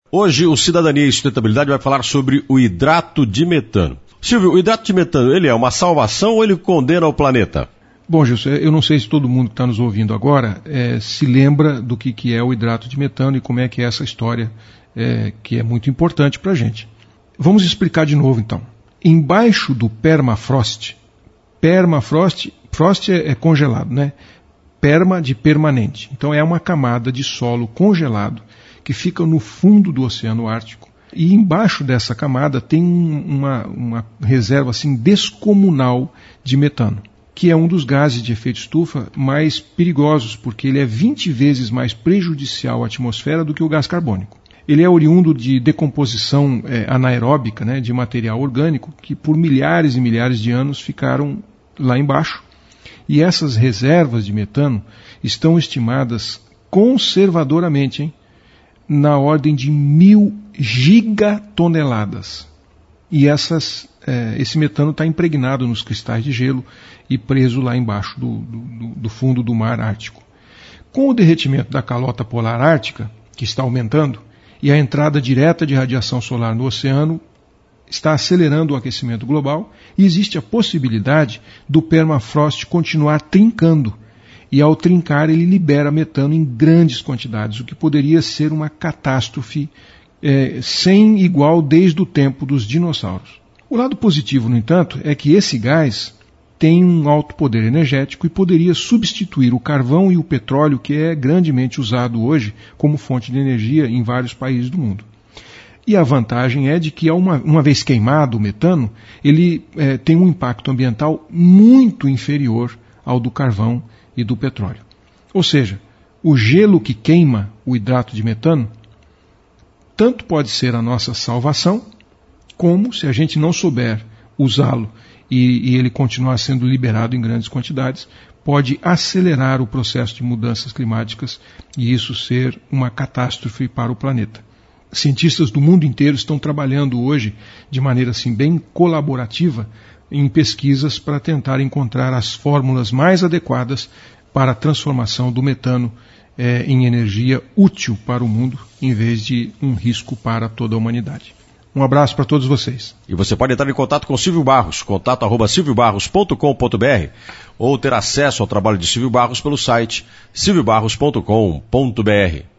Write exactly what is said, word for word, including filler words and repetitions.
Hoje o Cidadania e Sustentabilidade vai falar sobre o hidrato de metano. Silvio, o hidrato de metano, ele é uma salvação ou ele condena o planeta? Bom, Gilson, eu não sei se todo mundo que está nos ouvindo agora é, se lembra do que, que é o hidrato de metano e como é que é essa história é, que é muito importante para a gente. Vamos explicar de novo, então. Embaixo do permafrost, permafrost, frost é, é congelado, né? Perma de permanente. Então é uma camada de solo congelado que fica no fundo do Oceano Ártico. E embaixo dessa camada tem uma, uma reserva assim, descomunal de metano, que é um dos gases de efeito estufa mais perigosos, porque ele é vinte vezes mais prejudicial à atmosfera do que o gás carbônico. Ele é oriundo de decomposição é, anaeróbica, né, de material orgânico, que por milhares e milhares de anos ficaram lá embaixo. E essas reservas de metano estão estimadas conservadoramente, hein, na ordem de mil gigatoneladas. E essas, é, esse metano está impregnado nos cristais de gelo e preso lá embaixo do, do, do fundo do mar Ártico. Com o derretimento da calota polar ártica, que está aumentando, e a entrada direta de radiação solar no oceano, está acelerando o aquecimento global e existe a possibilidade do permafrost continuar trincando. E ao trincar ele libera metano em grandes quantidades, o que poderia ser uma catástrofe é, sem igual desde o tempo dos dinossauros. O lado positivo, no entanto, é que esse gás tem um alto poder energético e poderia substituir o carvão e o petróleo, que é grandemente usado hoje como fonte de energia em vários países do mundo. E a vantagem é de que, uma, uma vez queimado o metano, ele é, tem um impacto ambiental muito inferior ao do carvão e do petróleo. Ou seja, o gelo que queima o hidrato de metano tanto pode ser a nossa salvação, como, se a gente não souber usá-lo e, e ele continuar sendo liberado em grandes quantidades, pode acelerar o processo de mudanças climáticas e isso ser uma catástrofe para o planeta. Cientistas do mundo inteiro estão trabalhando hoje de maneira assim bem colaborativa em pesquisas para tentar encontrar as fórmulas mais adequadas para a transformação do metano eh, em energia útil para o mundo, em vez de um risco para toda a humanidade. Um abraço para todos vocês. E você pode entrar em contato com Silvio Barros, contato arroba silvio barros ponto com ponto br, ou ter acesso ao trabalho de Silvio Barros pelo site silvio barros ponto com ponto br.